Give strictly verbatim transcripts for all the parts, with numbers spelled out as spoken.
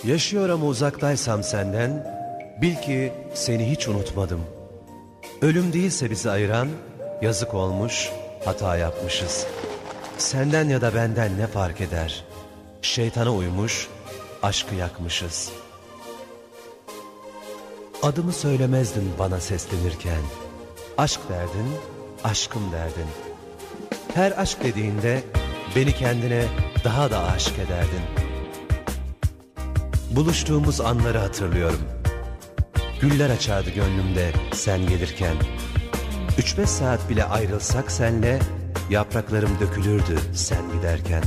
Yaşıyor ama uzaktaysam senden, bil ki seni hiç unutmadım. Ölüm değilse bizi ayıran, yazık olmuş, hata yapmışız. Senden ya da benden ne fark eder? Şeytana uymuş, aşkı yakmışız. Adımı söylemezdin bana seslenirken. Aşk derdin, aşkım derdin. Her aşk dediğinde beni kendine daha da aşık ederdin. Buluştuğumuz anları hatırlıyorum. Güller açardı gönlümde sen gelirken. Üç beş saat bile ayrılsak senle, yapraklarım dökülürdü sen giderken.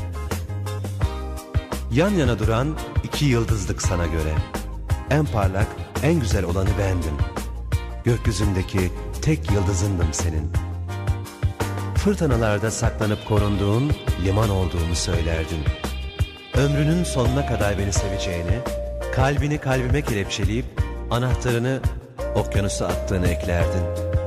Yan yana duran iki yıldızlık sana göre. En parlak, en güzel olanı bendim. Gökyüzündeki tek yıldızındım senin. Fırtınalarda saklanıp korunduğun liman olduğumu söylerdin. Ömrünün sonuna kadar beni seveceğini, kalbini kalbime kelepçeleyip anahtarını okyanusa attığını eklerdin.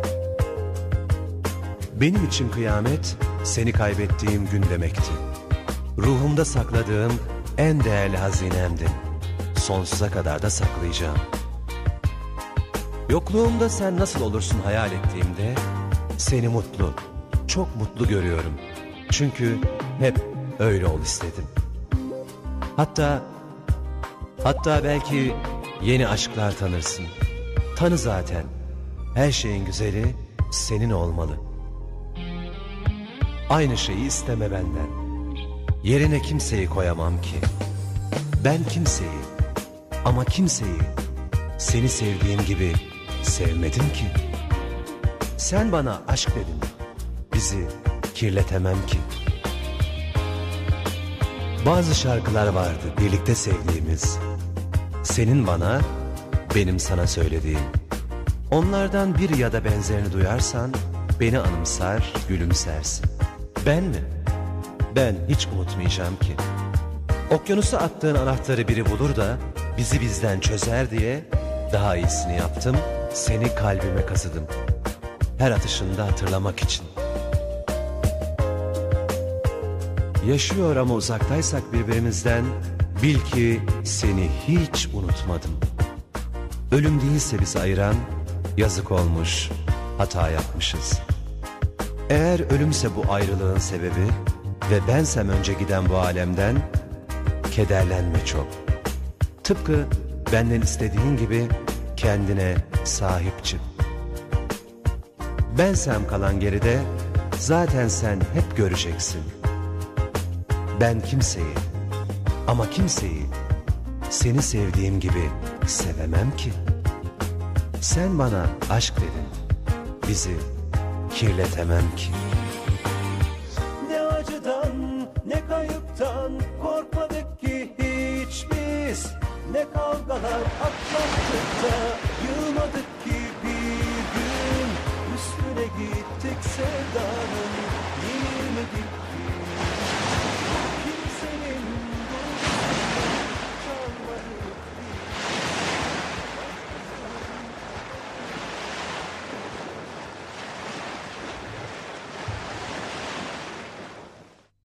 Benim için kıyamet seni kaybettiğim gün demekti. Ruhumda sakladığım en değerli hazinemdin. Sonsuza kadar da saklayacağım. Yokluğumda sen nasıl olursun hayal ettiğimde seni mutlu, çok mutlu görüyorum. Çünkü hep öyle ol istedim. Hatta, hatta belki yeni aşklar tanırsın. Tanı zaten. Her şeyin güzeli senin olmalı. Aynı şeyi isteme benden. Yerine kimseyi koyamam ki. Ben kimseyi, ama kimseyi seni sevdiğim gibi sevmedim ki. Sen bana aşk dedin, bizi kirletemem ki. Bazı şarkılar vardı birlikte sevdiğimiz. Senin bana, benim sana söylediğim. Onlardan bir ya da benzerini duyarsan beni anımsar, gülümsersin. Ben mi? Ben hiç unutmayacağım ki. Okyanusa attığın anahtarı biri bulur da bizi bizden çözer diye daha iyisini yaptım, seni kalbime kazıdım. Her atışında hatırlamak için. Yaşıyor ama uzaktaysak birbirimizden, bil ki seni hiç unutmadım. Ölüm değilse bizi ayıran, yazık olmuş, hata yapmışız. Eğer ölümse bu ayrılığın sebebi ve bensem önce giden bu alemden, kederlenme çok. Tıpkı benden istediğin gibi kendine sahip çık. Bensem kalan geride, zaten sen hep göreceksin. Ben kimseyi, ama kimseyi seni sevdiğim gibi sevemem ki. Sen bana aşk dedin, bizi kirletemem ki. Ne acıdan, ne kayıptan korkmadık ki hiç biz. Ne kavgalar atlattık da